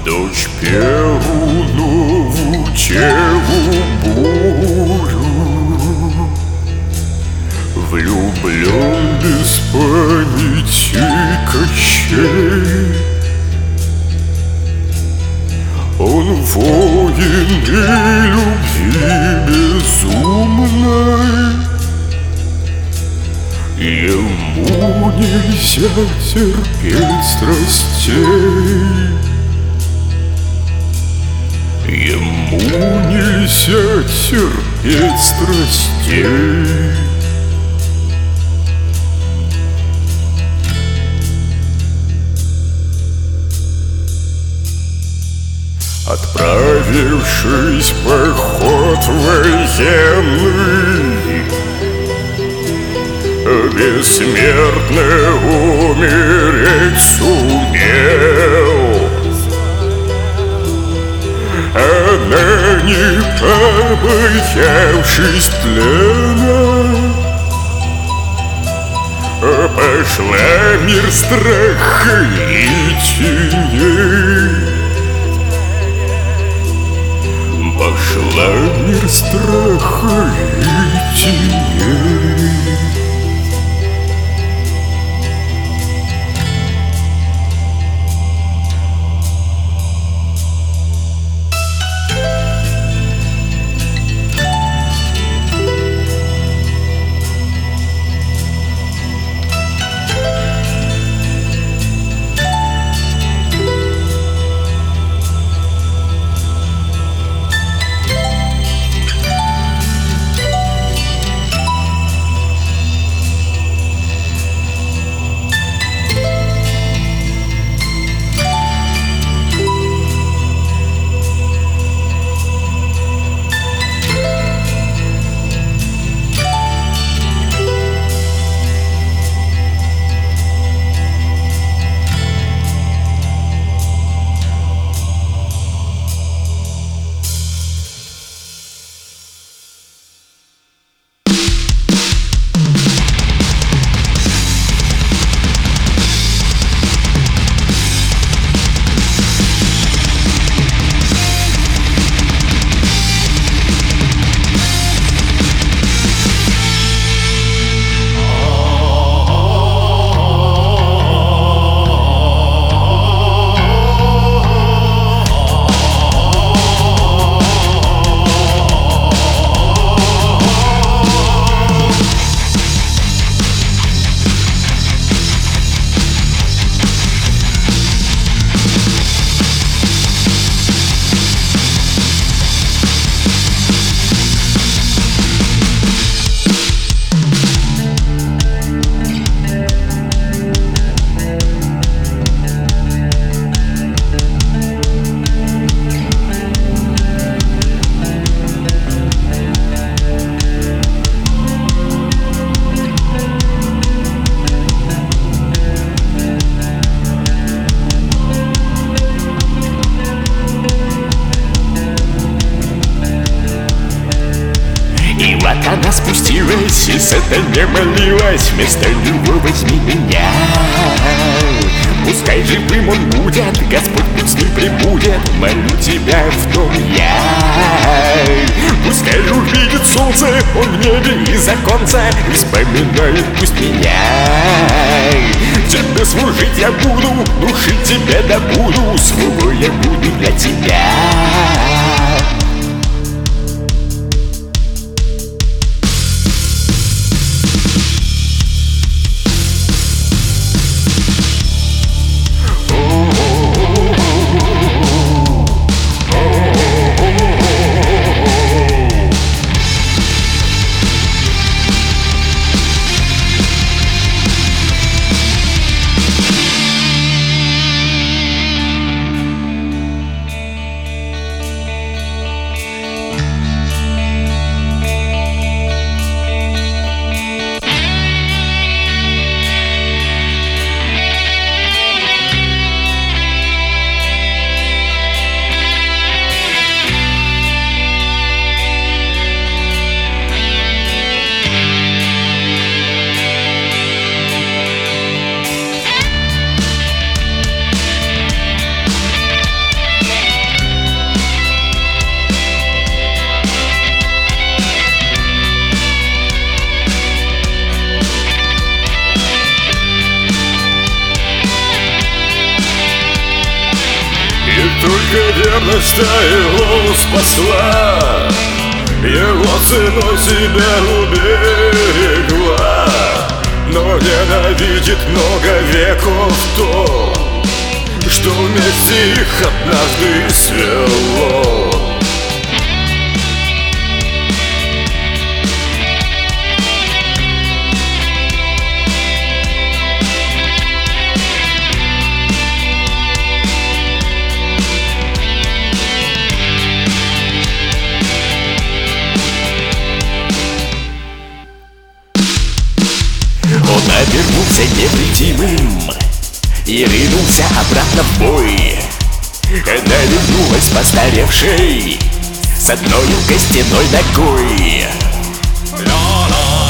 Дождь Перунову деву бурю, влюблен без памяти Кощей. Он воин и любви безумной, ему нельзя терпеть страстей. Ему нельзя терпеть страстей. Отправившись в поход военный, бессмертный умереть сумел. Она, не побоявшись тлена, пошла мир страха и теней. Пошла мир страха и теней. Она спустилась и сатане молилась: вместо него возьми меня. Пускай живым он будет, Господь пусть с ним прибудет, молю тебя в том я. Пускай увидит солнце он в небе из оконца, и вспоминает пусть меня. Тебе служить я буду, душить тебя добуду, слугой я буду для тебя. Только верность его спасла, его ценой себя уберегла. Но ненавидит много веков то, что вместе их однажды свело. Он обернулся невредимым и ринулся обратно в бой. Она вернулась постаревшей с одной костяной ногой.